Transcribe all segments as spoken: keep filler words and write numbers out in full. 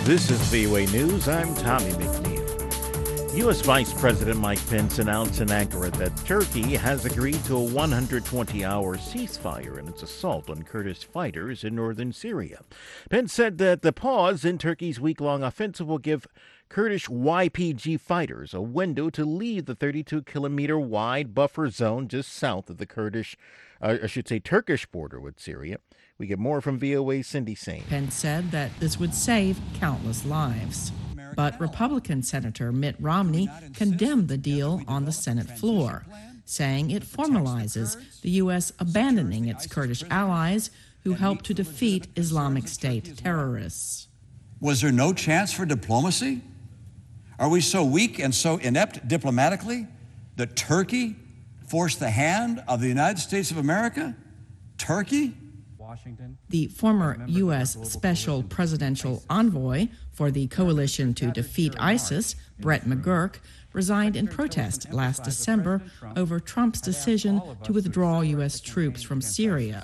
This is V O A News. I'm Tommy McNeil. U S. Vice President Mike Pence announced in Ankara that Turkey has agreed to a one hundred twenty hour ceasefire in its assault on Kurdish fighters in northern Syria. Pence said that the pause in Turkey's week-long offensive will give Kurdish Y P G fighters a window to leave the thirty-two kilometer wide buffer zone just south of the Kurdish, uh, I should say Turkish border with Syria. We get more from V O A's Cindy Sain. Pence said that this would save countless lives. But Republican Senator Mitt Romney condemned the deal on the Senate floor, saying it formalizes the U S abandoning its Kurdish allies who helped to defeat Islamic State terrorists. Was there no chance for diplomacy? Are we so weak and so inept diplomatically that Turkey forced the hand of the United States of America? Turkey? Washington. The former U S Special Presidential Envoy for the Coalition to Defeat ISIS, Brett McGurk, resigned in protest last December over Trump's decision to withdraw U S troops from Syria.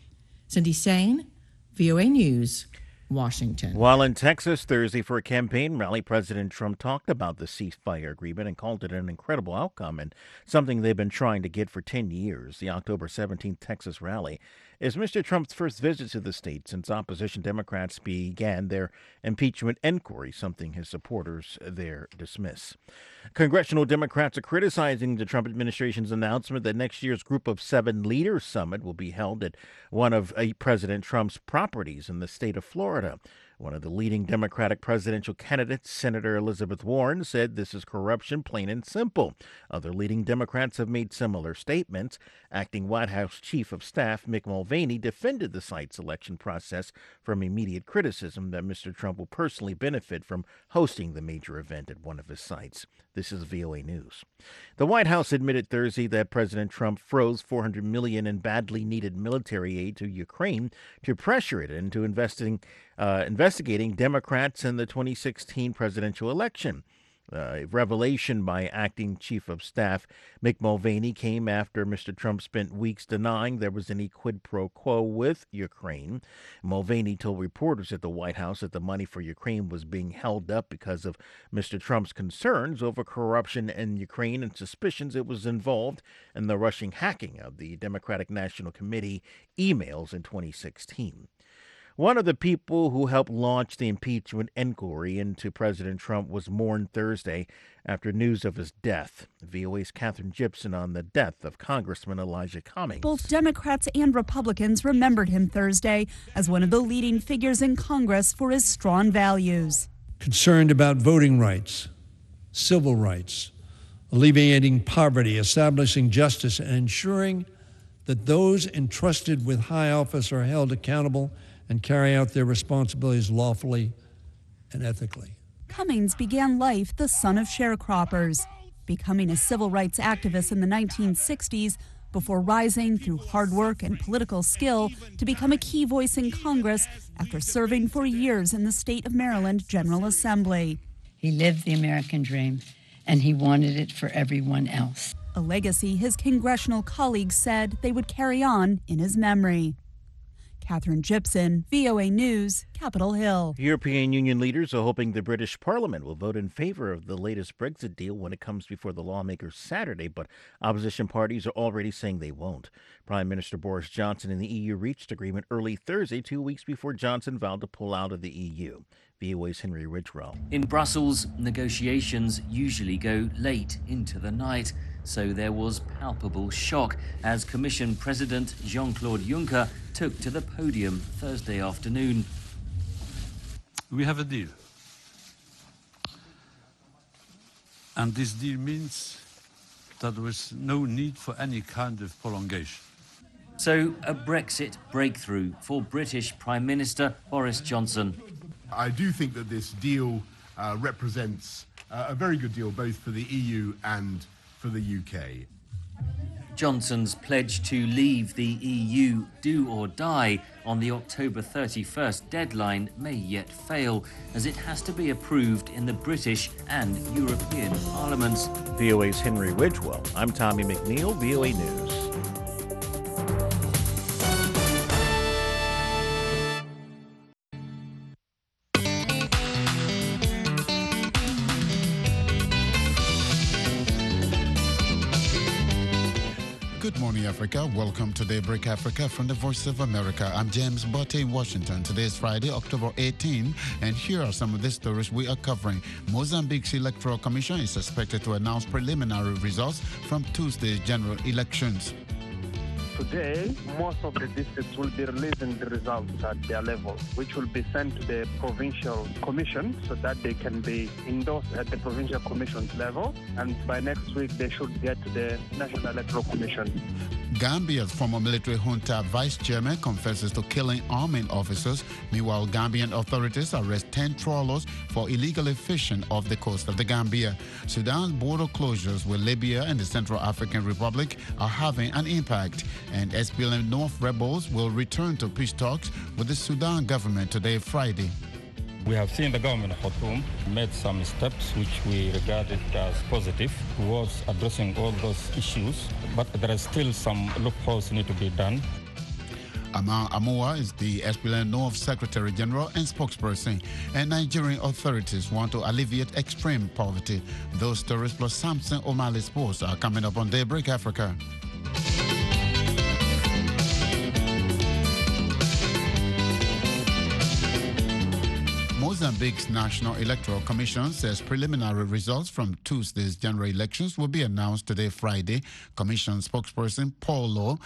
Cindy Sain, V O A News, Washington. While in Texas Thursday for a campaign rally, President Trump talked about the ceasefire agreement and called it an incredible outcome and something they've been trying to get for ten years. The October seventeenth Texas rally is Mister Trump's first visit to the state since opposition Democrats began their impeachment inquiry, something his supporters there dismiss. Congressional Democrats are criticizing the Trump administration's announcement that next year's Group of Seven Leaders Summit will be held at one of uh, President Trump's properties in the state of Florida. One of the leading Democratic presidential candidates, Senator Elizabeth Warren, said this is corruption, plain and simple. Other leading Democrats have made similar statements. Acting White House Chief of Staff Mick Mulvaney defended the site selection process from immediate criticism that Mister Trump will personally benefit from hosting the major event at one of his sites. This is V O A News. The White House admitted Thursday that President Trump froze four hundred million dollars in badly needed military aid to Ukraine to pressure it into investing, uh, investigating Democrats in the twenty sixteen presidential election. Uh, a revelation by Acting Chief of Staff Mick Mulvaney came after Mister Trump spent weeks denying there was any quid pro quo with Ukraine. Mulvaney told reporters at the White House that the money for Ukraine was being held up because of Mister Trump's concerns over corruption in Ukraine and suspicions it was involved in the Russian hacking of the Democratic National Committee emails in twenty sixteen. One of the people who helped launch the impeachment inquiry into President Trump was mourned Thursday after news of his death. V O A's Katherine Gibson on the death of Congressman Elijah Cummings. Both Democrats and Republicans remembered him Thursday as one of the leading figures in Congress for his strong values. Concerned about voting rights, civil rights, alleviating poverty, establishing justice, and ensuring that those entrusted with high office are held accountable and carry out their responsibilities lawfully and ethically. Cummings began life the son of sharecroppers, becoming a civil rights activist in the nineteen sixties before rising through hard work and political skill to become a key voice in Congress after serving for years in the state of Maryland General Assembly. He lived the American dream, and he wanted it for everyone else. A legacy his congressional colleagues said they would carry on in his memory. Katherine Gibson, V O A News, Capitol Hill. European Union leaders are hoping the British Parliament will vote in favor of the latest Brexit deal when it comes before the lawmakers Saturday, but opposition parties are already saying they won't. Prime Minister Boris Johnson and the E U reached agreement early Thursday, two weeks before Johnson vowed to pull out of the E U. V O A's Henry Ridgewell. In Brussels, negotiations usually go late into the night, so there was palpable shock as Commission President Jean-Claude Juncker took to the podium Thursday afternoon. We have a deal. And this deal means that there is no need for any kind of prolongation. So, a Brexit breakthrough for British Prime Minister Boris Johnson. I do think that this deal uh, represents uh, a very good deal both for the E U and for the U K. Johnson's pledge to leave the E U do or die on the October thirty-first deadline may yet fail, as it has to be approved in the British and European parliaments. V O A's Henry Ridgewell. I'm Tommy McNeil, V O A News. Good morning, Africa. Welcome to Daybreak Africa from the Voice of America. I'm James Botte in Washington. Today is Friday, October eighteenth, and here are some of the stories we are covering. Mozambique's Electoral Commission is expected to announce preliminary results from Tuesday's general elections. Today, most of the districts will be releasing the results at their level, which will be sent to the provincial commission so that they can be endorsed at the provincial commission's level. And by next week, they should get to the National Electoral Commission. Gambia's former military junta vice chairman confesses to killing army officers. Meanwhile, Gambian authorities arrest ten trawlers for illegally fishing off the coast of the Gambia. Sudan's border closures with Libya and the Central African Republic are having an impact, and S P L M North rebels will return to peace talks with the Sudan government today, Friday. We have seen the government of Khartoum made some steps which we regarded as positive towards addressing all those issues, but there are still some loopholes need to be done. Amar Amoa is the S P L M North Secretary General and spokesperson, and Nigerian authorities want to alleviate extreme poverty. Those stories plus Samson O'Malley Sports are coming up on Daybreak Africa. Mozambique's National Electoral Commission says preliminary results from Tuesday's general elections will be announced today, Friday. Commission spokesperson Paulo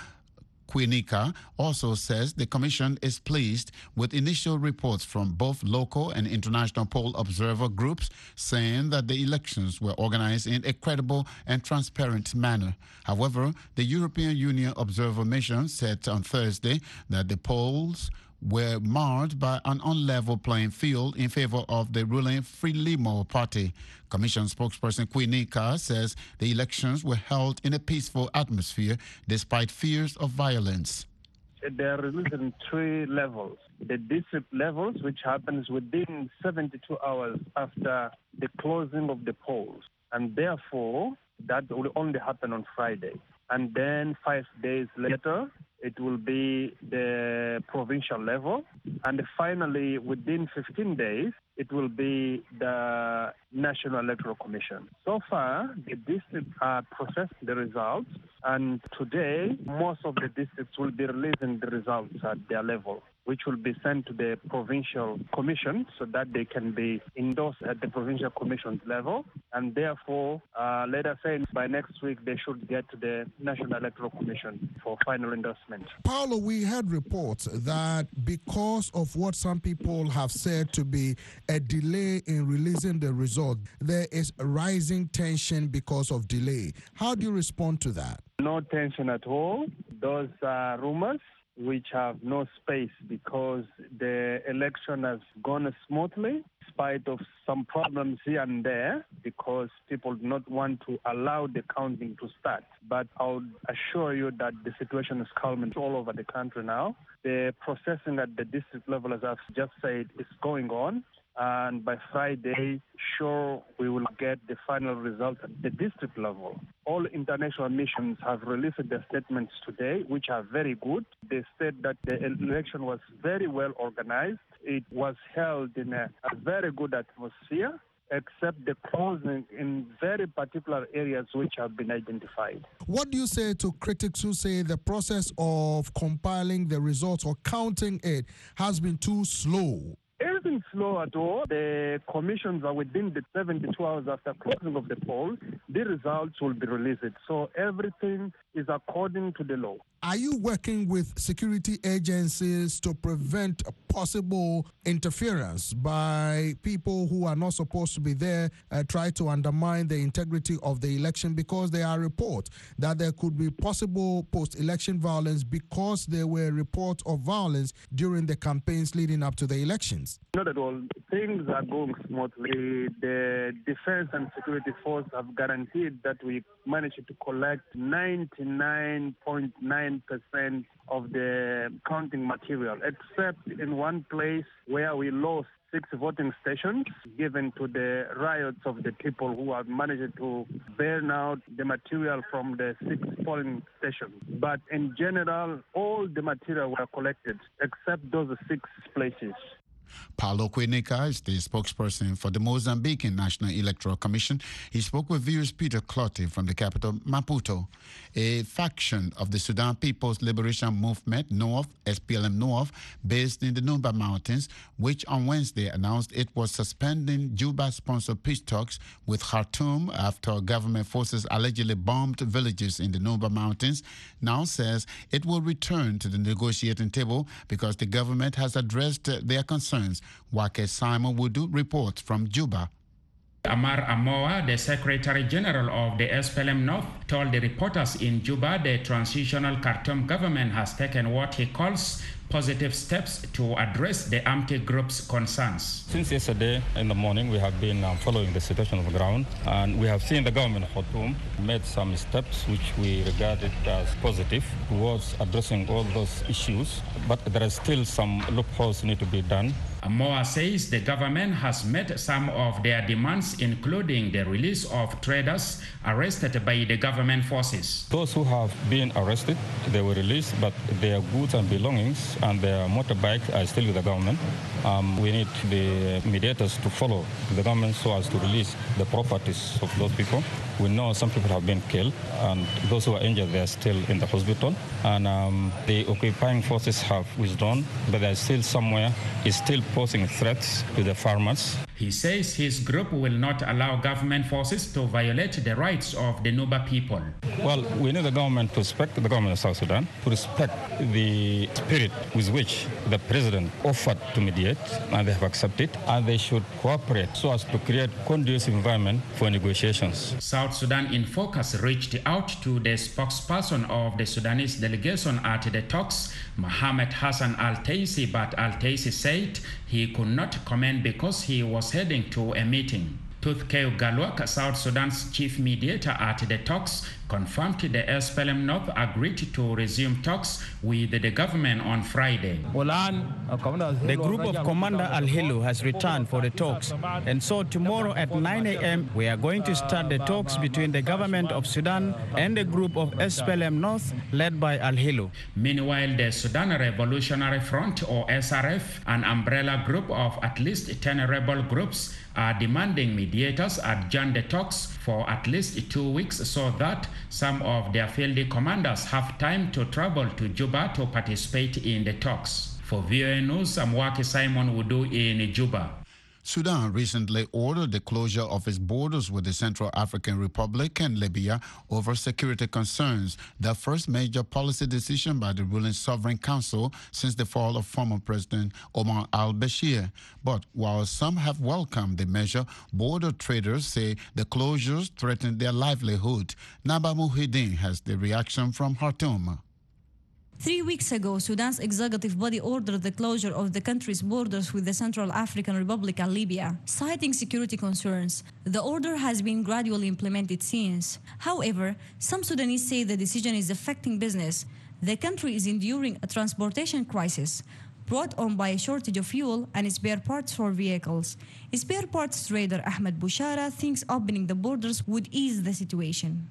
Quinica also says the commission is pleased with initial reports from both local and international poll observer groups saying that the elections were organized in a credible and transparent manner. However, the European Union Observer Mission said on Thursday that the polls were marred by an unlevel playing field in favor of the ruling Frelimo party. Commission spokesperson Quinica says the elections were held in a peaceful atmosphere despite fears of violence. They are released in three levels. The district levels, which happens within seventy-two hours after the closing of the polls. And therefore, that will only happen on Friday. And then five days later, it will be the provincial level. And finally, within fifteen days, it will be the National Electoral Commission. So far, the districts are processing the results, and today, most of the districts will be releasing the results at their level, which will be sent to the provincial commission so that they can be endorsed at the provincial commission's level. And therefore, uh, let us say by next week, they should get to the National Electoral Commission for final endorsement. Paulo, we had reports that because of what some people have said to be a delay in releasing the result, there is a rising tension because of delay. How do you respond to that? No tension at all. Those are rumors which have no space because the election has gone smoothly, in spite of some problems here and there, because people do not want to allow the counting to start. But I would assure you that the situation is calm all over the country now. The processing at the district level, as I've just said, is going on. And by Friday, sure, we will get the final results at the district level. All international missions have released their statements today, which are very good. They said that the election was very well organized. It was held in a, a very good atmosphere, except the closing in very particular areas which have been identified. What do you say to critics who say the process of compiling the results or counting it has been too slow? It isn't slow at all. The commissions are within the seventy-two hours after closing of the polls. The results will be released. So everything is according to the law. Are you working with security agencies to prevent possible interference by people who are not supposed to be there, uh, try to undermine the integrity of the election? Because there are reports that there could be possible post-election violence because there were reports of violence during the campaigns leading up to the elections. Not at all. Things are going smoothly. The defense and security force have guaranteed that we managed to collect ninety-nine point nine percent of the counting material, except in one place where we lost six voting stations given to the riots of the people who have managed to burn out the material from the six polling stations. But in general, all the material were collected except those six places. Paulo Quinica is the spokesperson for the Mozambican National Electoral Commission. He spoke with viewers Peter Clottey from the capital, Maputo. A faction of the Sudan People's Liberation Movement, North, S P L M North, based in the Nuba Mountains, which on Wednesday announced it was suspending Juba-sponsored peace talks with Khartoum after government forces allegedly bombed villages in the Nuba Mountains, now says it will return to the negotiating table because the government has addressed their concerns. Wake Simon Wudu reports from Juba. Amar Amoa, the Secretary General of the S P L M North, told the reporters in Juba the transitional Khartoum government has taken what he calls positive steps to address the armed group's concerns. Since yesterday in the morning, we have been uh, following the situation on the ground, and we have seen the government of Khartoum made some steps which we regarded as positive towards addressing all those issues, but there are still some loopholes need to be done. Amoa says the government has met some of their demands, including the release of traders arrested by the government forces. Those who have been arrested, they were released, but their goods and belongings and their motorbikes are still with the government. Um, we need the mediators to follow the government so as to release the properties of those people. We know some people have been killed, and those who are injured, they are still in the hospital. And um, the occupying forces have withdrawn, but there is still somewhere is still posing threats to the farmers. He says his group will not allow government forces to violate the rights of the Nuba people. Well, we need the government to respect the government of South Sudan, to respect the spirit with which the president offered to mediate, and they have accepted, and they should cooperate so as to create conducive environment for negotiations. South Sudan in Focus reached out to the spokesperson of the Sudanese delegation at the talks, Mohamed Hassan Al-Taisi, but Al-Taisi said he could not comment because he was heading to a meeting. Tutkeo Galwak, South Sudan's chief mediator at the talks, confirmed the S P L M North agreed to resume talks with the government on Friday. The group of Commander Al-Hilo has returned for the talks, and so tomorrow at nine a m we are going to start the talks between the government of Sudan and the group of S P L M North led by Al-Hilo. Meanwhile, the Sudan Revolutionary Front, or S R F, an umbrella group of at least ten rebel groups, are demanding mediators adjourn the talks for at least two weeks so that some of their field commanders have time to travel to Juba to participate in the talks. For V O A News, I'm Wake Simon Wudu in Juba. Sudan recently ordered the closure of its borders with the Central African Republic and Libya over security concerns, the first major policy decision by the ruling Sovereign Council since the fall of former President Omar al-Bashir. But while some have welcomed the measure, border traders say the closures threaten their livelihood. Naba Muhyiddin has the reaction from Khartoum. Three weeks ago, Sudan's executive body ordered the closure of the country's borders with the Central African Republic and Libya, citing security concerns. The order has been gradually implemented since. However, some Sudanese say the decision is affecting business. The country is enduring a transportation crisis brought on by a shortage of fuel and spare parts for vehicles. Spare parts trader Ahmed Bouchara thinks opening the borders would ease the situation.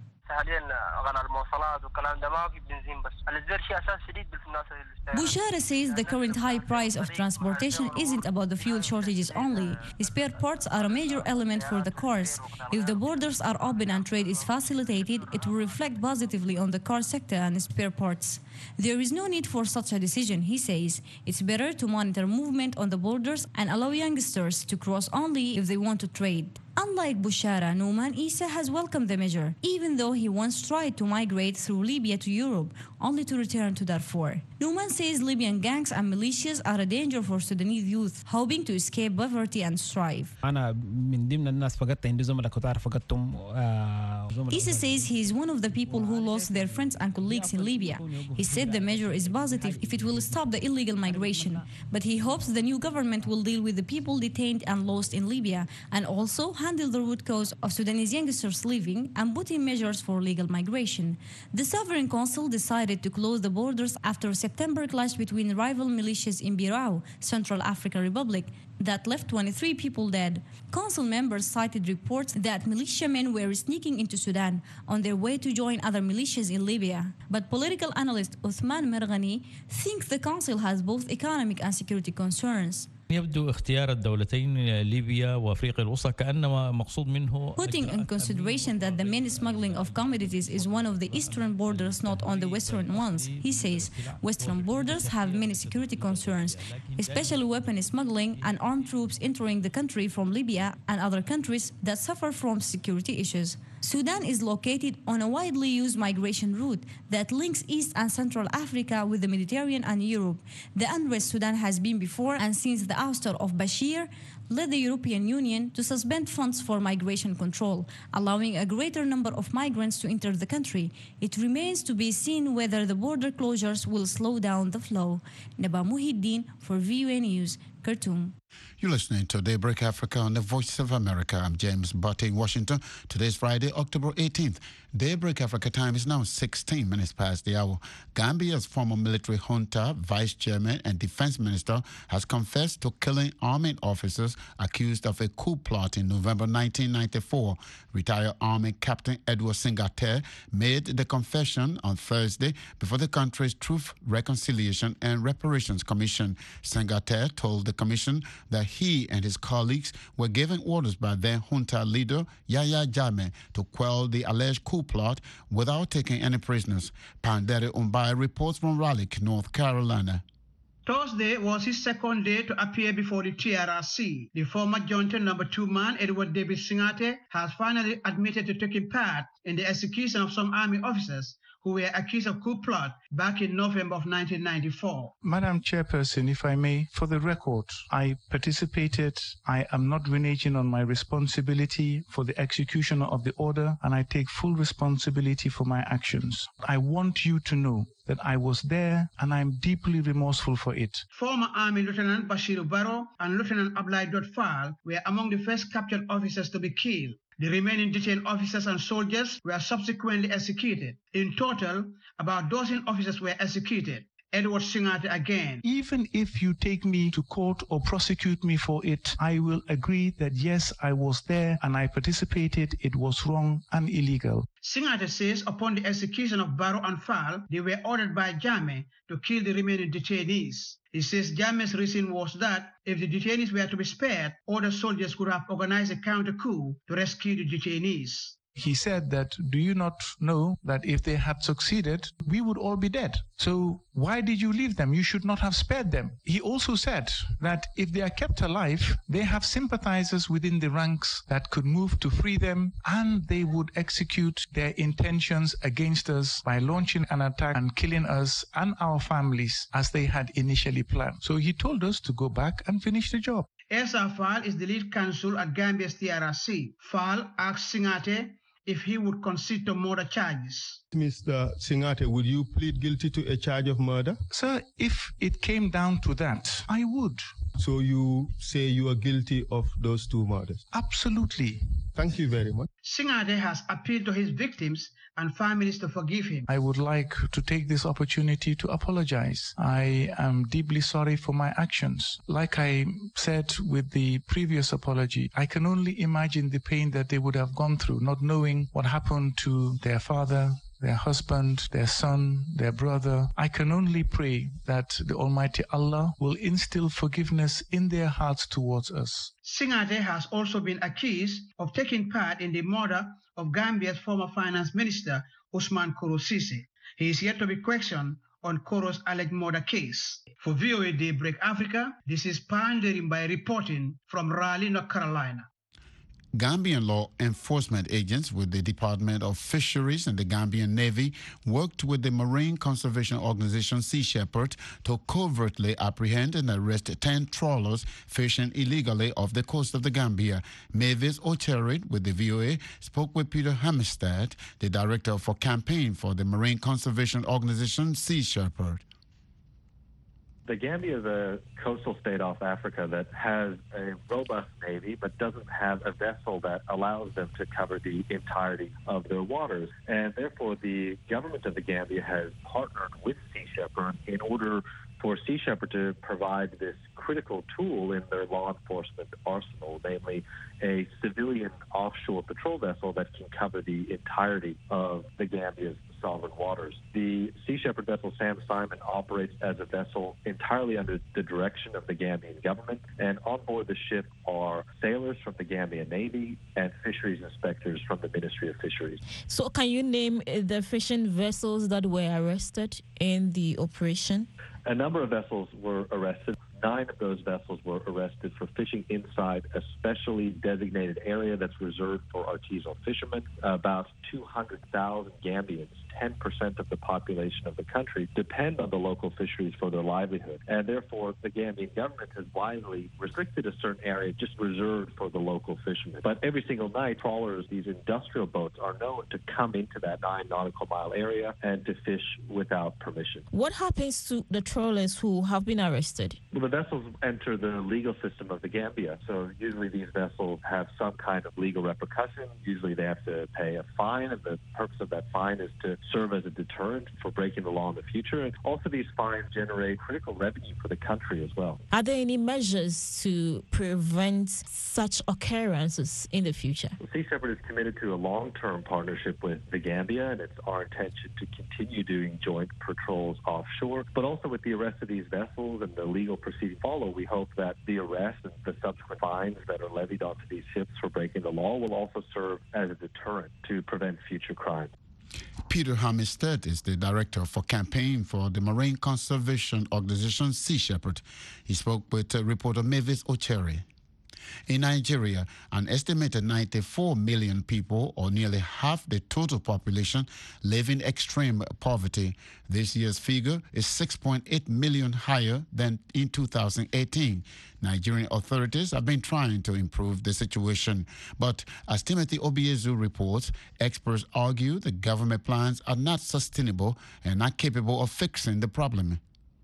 Bouchara says the current high price of transportation isn't about the fuel shortages only. Spare parts are a major element for the cars. If the borders are open and trade is facilitated, it will reflect positively on the car sector and spare parts. There is no need for such a decision, he says. It's better to monitor movement on the borders and allow youngsters to cross only if they want to trade. Unlike Bouchara, Nouman Issa has welcomed the measure, even though he once tried to migrate through Libya to Europe, only to return to Darfur. Nouman says Libyan gangs and militias are a danger for Sudanese youth, hoping to escape poverty and strive. Issa says he is one of the people who lost their friends and colleagues in Libya. He said the measure is positive if it will stop the illegal migration, but he hopes the new government will deal with the people detained and lost in Libya, and also handle the root cause of Sudanese youngsters leaving and put in measures for legal migration. The Sovereign Council decided to close the borders after a September clash between rival militias in Birao, Central African Republic, that left twenty-three people dead. Council members cited reports that militiamen were sneaking into Sudan on their way to join other militias in Libya. But political analyst Uthman Merghani thinks the council has both economic and security concerns. يبدو اختيار الدولتين ليبيا وافريقيا الوسطى كانما مقصود منه Putting in consideration that the main smuggling of commodities is one of the eastern borders, not on the western ones, he says western borders have many security concerns, especially weapon smuggling and armed troops entering the country from Libya and other countries that suffer from security issues. Sudan is located on a widely used migration route that links East and Central Africa with the Mediterranean and Europe. The unrest Sudan has been before and since the ouster of Bashir led the European Union to suspend funds for migration control, allowing a greater number of migrants to enter the country. It remains to be seen whether the border closures will slow down the flow. Naba Muhiddin for V U A News, Khartoum. You're listening to Daybreak Africa on the Voice of America. I'm James Butte in Washington. Today's Friday, October eighteenth. Daybreak Africa time is now sixteen minutes past the hour. Gambia's former military junta, vice chairman and defense minister has confessed to killing army officers accused of a coup plot in November nineteen ninety-four. Retired Army Captain Edward Singate made the confession on Thursday before the country's Truth, Reconciliation and Reparations Commission. Singate told the commission that he and his colleagues were given orders by then junta leader Yahya Jammeh to quell the alleged coup plot without taking any prisoners. Pandere Umbai reports from Raleigh, North Carolina. Thursday was his second day to appear before the T R R C. The former Junta number two man, Edward David Singate, has finally admitted to taking part in the execution of some army officers who were accused of coup plot back in November of nineteen ninety-four. Madam Chairperson, if I may, for the record, I participated. I am not reneging on my responsibility for the execution of the order, and I take full responsibility for my actions. I want you to know that I was there and I'm deeply remorseful for it. Former Army Lieutenant Bashir Barrow and Lieutenant Ablai Dotfal were among the first captured officers to be killed. The remaining detained officers and soldiers were subsequently executed. In total, about a dozen officers were executed. Edward Singate again. Even if you take me to court or prosecute me for it, I will agree that yes, I was there and I participated. It was wrong and illegal. Singate says upon the execution of Barrow and Fall, they were ordered by Jammeh to kill the remaining detainees. He says Jammeh's reason was that if the detainees were to be spared, other soldiers could have organized a counter coup to rescue the detainees. He said that, do you not know that if they had succeeded, we would all be dead? So why did you leave them? You should not have spared them. He also said that if they are kept alive, they have sympathizers within the ranks that could move to free them, and they would execute their intentions against us by launching an attack and killing us and our families as they had initially planned. So he told us to go back and finish the job. Esa Fall is the lead counsel at Gambia's T R R C. Fall asked Singate if he would concede to murder charges. Mister Singate, would you plead guilty to a charge of murder? Sir, if it came down to that, I would. So you say you are guilty of those two murders? Absolutely. Thank you very much. Singate has appealed to his victims and families to forgive him. I would like to take this opportunity to apologize. I am deeply sorry for my actions. Like I said with the previous apology, I can only imagine the pain that they would have gone through, not knowing what happened to their father, their husband, their son, their brother. I can only pray that the Almighty Allah will instill forgiveness in their hearts towards us. Singate has also been accused of taking part in the murder of Gambia's former finance minister, Usman Koro Sise. He is yet to be questioned on Koro's alleged murder case. For V O A Daybreak Africa, this is Pandering by reporting from Raleigh, North Carolina. Gambian law enforcement agents with the Department of Fisheries and the Gambian Navy worked with the Marine Conservation Organization Sea Shepherd to covertly apprehend and arrest ten trawlers fishing illegally off the coast of the Gambia. Mavis Ocherid with the V O A spoke with Peter Hammerstead, the director for campaign for the Marine Conservation Organization Sea Shepherd. The Gambia is a coastal state off Africa that has a robust navy but doesn't have a vessel that allows them to cover the entirety of their waters. And therefore, the government of the Gambia has partnered with Sea Shepherd in order for Sea Shepherd to provide this critical tool in their law enforcement arsenal, namely a civilian offshore patrol vessel that can cover the entirety of the Gambia's sovereign waters. The Sea Shepherd vessel Sam Simon operates as a vessel entirely under the direction of the Gambian government, and on board the ship are sailors from the Gambian Navy and fisheries inspectors from the Ministry of Fisheries. So can you name the fishing vessels that were arrested in the operation? A number of vessels were arrested. Nine of those vessels were arrested for fishing inside a specially designated area that's reserved for artisanal fishermen. About two hundred thousand Gambians, ten percent of the population of the country, depend on the local fisheries for their livelihood. And therefore, the Gambian government has wisely restricted a certain area just reserved for the local fishermen. But every single night, trawlers, these industrial boats, are known to come into that nine nautical mile area and to fish without permission. What happens to the trawlers who have been arrested? Well, the vessels enter the legal system of the Gambia. So usually these vessels have some kind of legal repercussion. Usually they have to pay a fine, and the purpose of that fine is to serve as a deterrent for breaking the law in the future. And also these fines generate critical revenue for the country as well. Are there any measures to prevent such occurrences in the future? Sea Shepherd is committed to a long-term partnership with the Gambia, and it's our intention to continue doing joint patrols offshore. But also with the arrest of these vessels and the legal proceedings follow, we hope that the arrest and the subsequent fines that are levied onto these ships for breaking the law will also serve as a deterrent to prevent future crimes. Peter Hamistad is the director for campaign for the marine conservation organization Sea Shepherd. He spoke with uh, reporter Mavis Ochere. In Nigeria, an estimated ninety-four million people, or nearly half the total population, live in extreme poverty. This year's figure is six point eight million higher than in two thousand eighteen. Nigerian authorities have been trying to improve the situation. But as Timothy Obiezu reports, experts argue the government plans are not sustainable and not capable of fixing the problem.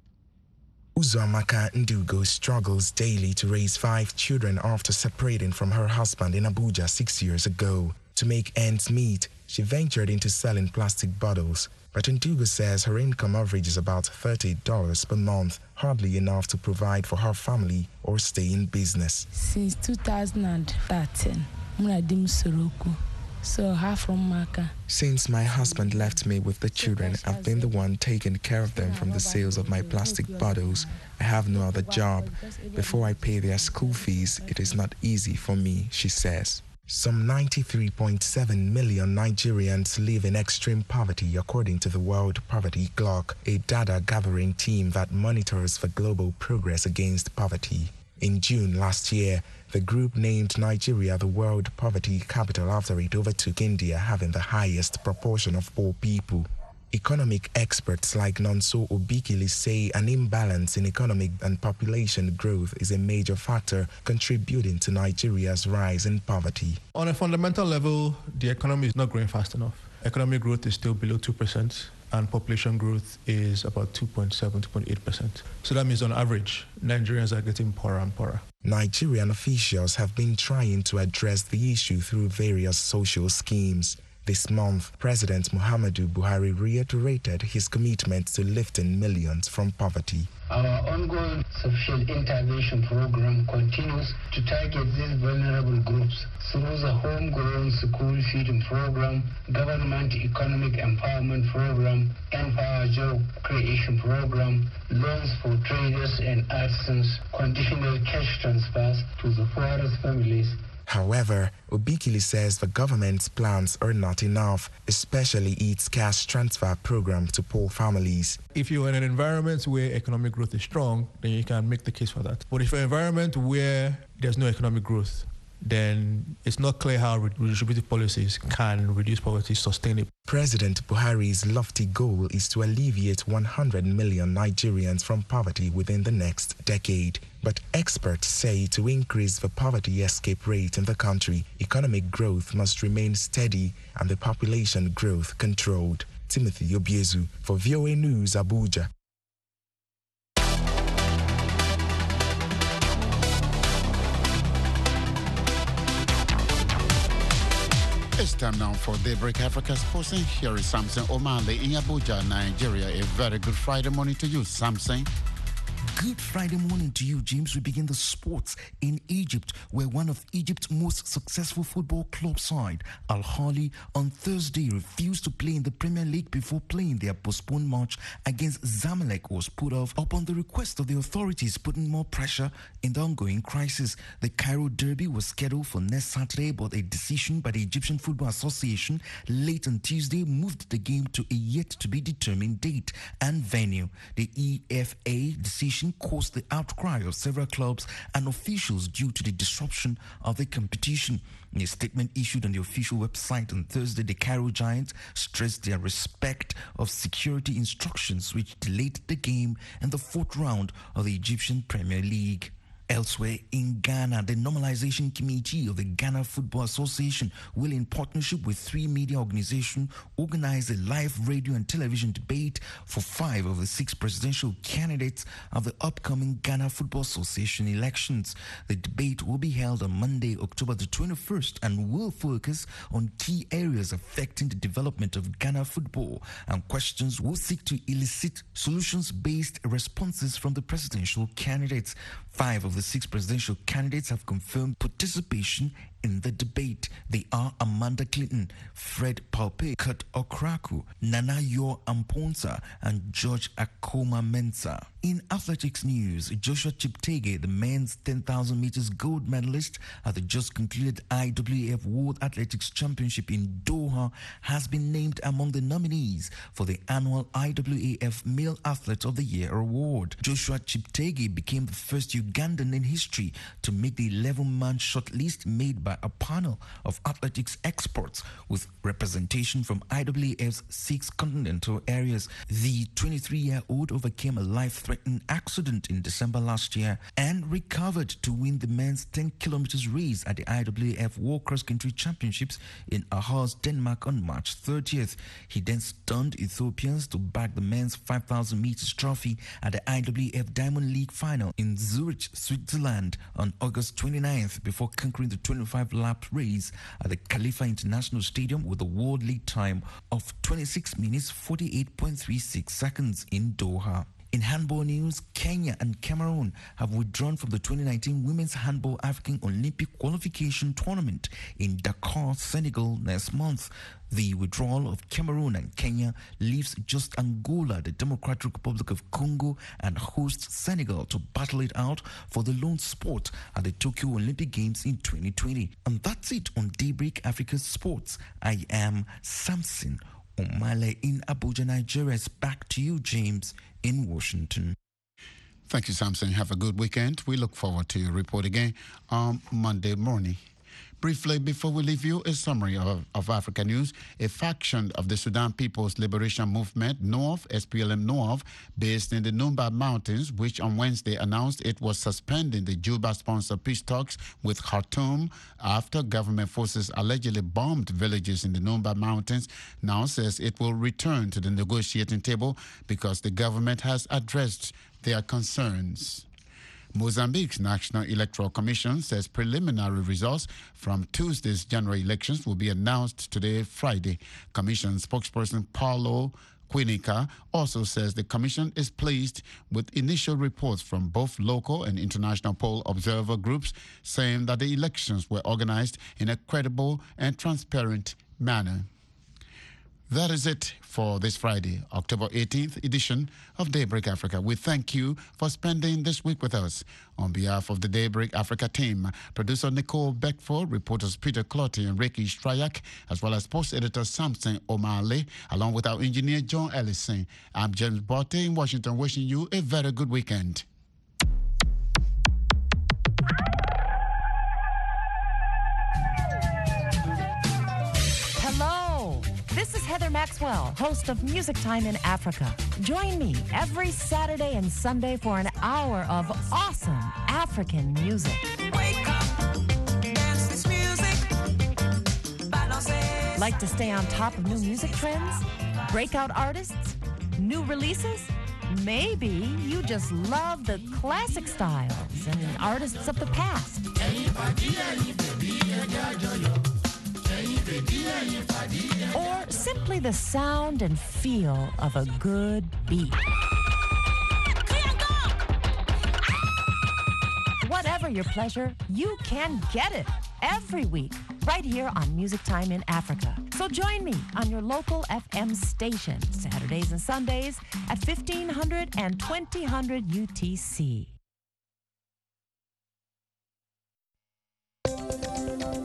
Uzamaka Ndugo struggles daily to raise five children after separating from her husband in Abuja six years ago. To make ends meet, she ventured into selling plastic bottles. But Ndugo says her income averages about thirty dollars per month, hardly enough to provide for her family or stay in business. Since two thousand thirteen, Muradim Soroku. So half from Maka. Since my husband left me with the children, I've been the one taking care of them from the sales of my plastic bottles. I have no other job. Before I pay their school fees, it is not easy for me, she says. Some ninety-three point seven million Nigerians live in extreme poverty, according to the World Poverty Clock, a data-gathering team that monitors for global progress against poverty. In June last year, the group named Nigeria the world poverty capital after it overtook India, having the highest proportion of poor people. Economic experts like Nonso Obikili say an imbalance in economic and population growth is a major factor contributing to Nigeria's rise in poverty. On a fundamental level, the economy is not growing fast enough. Economic growth is still below two percent. And population growth is about two point seven, two point eight percent. So that means on average, Nigerians are getting poorer and poorer. Nigerian officials have been trying to address the issue through various social schemes. This month, President Muhammadu Buhari reiterated his commitment to lifting millions from poverty. Our ongoing sufficient intervention program continues to target these vulnerable groups through the homegrown school feeding program, government economic empowerment program, Empower Job Creation program, loans for traders and artisans, conditional cash transfers to the poorest families. However, Obikili says the government's plans are not enough, especially its cash transfer program to poor families. If you're in an environment where economic growth is strong, then you can make the case for that. But if you're in an environment where there's no economic growth, then it's not clear how redistributive policies can reduce poverty sustainably. President Buhari's lofty goal is to alleviate one hundred million Nigerians from poverty within the next decade. But experts say to increase the poverty escape rate in the country, economic growth must remain steady and the population growth controlled. Timothy Obiezu for V O A News, Abuja. It's time now for Daybreak Africa Sports. Here is Samson Omale in Abuja, Nigeria. A very good Friday morning to you, Samson. Good Friday morning to you, James. We begin the sports in Egypt, where one of Egypt's most successful football club side, Al Ahly, on Thursday refused to play in the Premier League before playing their postponed match against Zamalek was put off upon the request of the authorities, putting more pressure in the ongoing crisis. The Cairo Derby was scheduled for next Saturday, but a decision by the Egyptian Football Association late on Tuesday moved the game to a yet-to-be-determined date and venue. The E F A decision caused the outcry of several clubs and officials due to the disruption of the competition. In a statement issued on the official website on Thursday, the Cairo Giants stressed their respect of security instructions, which delayed the game in the fourth round of the Egyptian Premier League. Elsewhere in Ghana, the Normalization Committee of the Ghana Football Association will, in partnership with three media organizations, organize a live radio and television debate for five of the six presidential candidates of the upcoming Ghana Football Association elections. The debate will be held on Monday, October the twenty-first, and will focus on key areas affecting the development of Ghana football, and questions will seek to elicit solutions-based responses from the presidential candidates. Five of the six presidential candidates have confirmed participation in the debate. They are Amanda Clinton, Fred Palpe, Kurt Okraku, Nana Yor Amponsa, and George Akoma Mensah. In athletics news, Joshua Cheptegei, the men's ten thousand meters gold medalist at the just concluded I W A F World Athletics Championship in Doha, has been named among the nominees for the annual I W A F Male Athlete of the Year award. Joshua Cheptegei became the first Ugandan in history to make the eleven-man shortlist made by a panel of athletics experts with representation from I W A F's six continental areas. The twenty-three-year-old overcame a life-threatening accident in December last year and recovered to win the men's ten kilometers race at the I W A F World Cross Country Championships in Aarhus, Denmark on March thirtieth. He then stunned Ethiopians to back the men's five thousand meters trophy at the I W A F Diamond League final in Zurich, Switzerland on August twenty-ninth before conquering the twenty-five lap race at the Khalifa International Stadium with a world lead time of twenty-six minutes forty-eight point three six seconds in Doha. In handball news, Kenya and Cameroon have withdrawn from the twenty nineteen Women's Handball African Olympic Qualification Tournament in Dakar, Senegal next month. The withdrawal of Cameroon and Kenya leaves just Angola, the Democratic Republic of Congo, and host Senegal to battle it out for the lone spot at the Tokyo Olympic Games in twenty twenty. And that's it on Daybreak Africa Sports. I am Samson Omale in Abuja, Nigeria. Back to you, James, in Washington. Thank you, Samson. Have a good weekend. We look forward to your report again on Monday morning. Briefly, before we leave you, a summary of, of Africa news. A faction of the Sudan People's Liberation Movement, North, S P L M North, based in the Numba Mountains, which on Wednesday announced it was suspending the Juba-sponsored peace talks with Khartoum after government forces allegedly bombed villages in the Numba Mountains, now says it will return to the negotiating table because the government has addressed their concerns. Mozambique's National Electoral Commission says preliminary results from Tuesday's general elections will be announced today, Friday. Commission spokesperson Paulo Quinica also says the commission is pleased with initial reports from both local and international poll observer groups saying that the elections were organized in a credible and transparent manner. That is it for this Friday, October eighteenth edition of Daybreak Africa. We thank you for spending this week with us. On behalf of the Daybreak Africa team, producer Nicole Beckford, reporters Peter Clotty and Ricky Strayak, as well as post editor Samson Omale, along with our engineer John Ellison, I'm James Botte in Washington, wishing you a very good weekend. This is Heather Maxwell, host of Music Time in Africa. Join me every Saturday and Sunday for an hour of awesome African music. Wake up, dance this music. Like to stay on top of new music trends? Breakout artists? New releases? Maybe you just love the classic styles and artists of the past. Or simply the sound and feel of a good beat. for your pleasure, you can get it every week right here on Music Time in Africa. So join me on your local F M station Saturdays and Sundays at fifteen hundred and twenty hundred U T C.